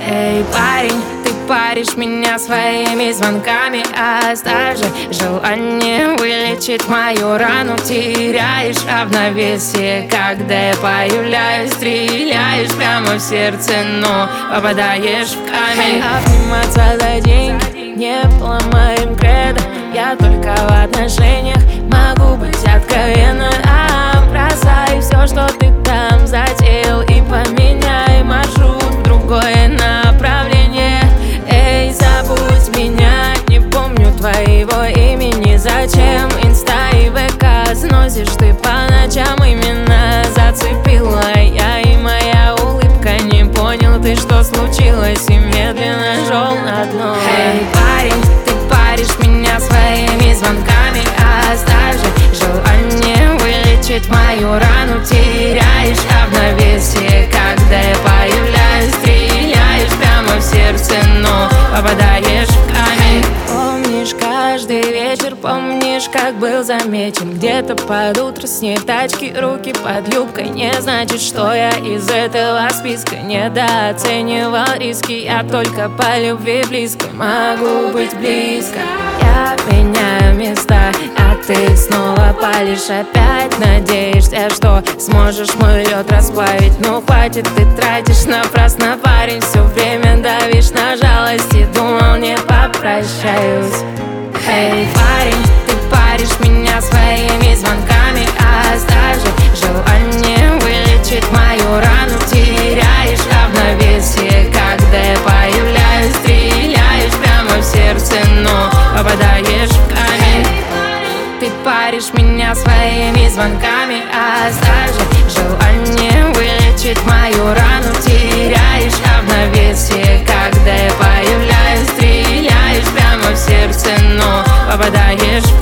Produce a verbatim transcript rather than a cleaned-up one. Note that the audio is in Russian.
Эй, парень, ты паришь меня своими звонками, оставь же желание вылечить мою рану. Теряешь равновесие, когда я появляюсь. Стреляешь прямо в сердце, но попадаешь в камень. Обниматься за деньги не было моим кредо. Я только в отношениях могу быть откровенна. А бросай все, что ты там затеял, и поменяй маршрут в другое направление. Эй, забудь меня, не помню твоего имени. Зачем инста и ВК сносишь ты по ночам? Именно зацепила я, и моя улыбка. Не понял ты, что случилось, и медленно шел на дно. Эй, парень, ты паришь меня своими звонками, оставь же желание вылечить мою рану. Теряешь равновесие, когда я появляюсь. Стреляешь прямо в сердце, но попадаешь в камень. Помнишь каждый вечер, помнишь, как был замечен где-то под утро снег тачки, руки под юбкой. Не значит, что я из этого списка недооценивал риски. Я только по любви близко могу быть близко. Я меняю места, а ты снова палишь. Опять надеешься, что сможешь мой лед расплавить. Ну хватит, ты тратишь напрасно, парень. Все время давишь на жалость и думал, не попрощаюсь. Эй, парень, ты паришь меня своими звонками, оставь же желание вылечить мою рану. Теряешь равновесие, когда я появляюсь. Стреляешь прямо в сердце, но попадаешь в камень. Ты паришь меня своими звонками, оставь же желание вылечить мою рану. Теряешь равновесие, когда я появляюсь. Стреляешь прямо в сердце, но попадаешь в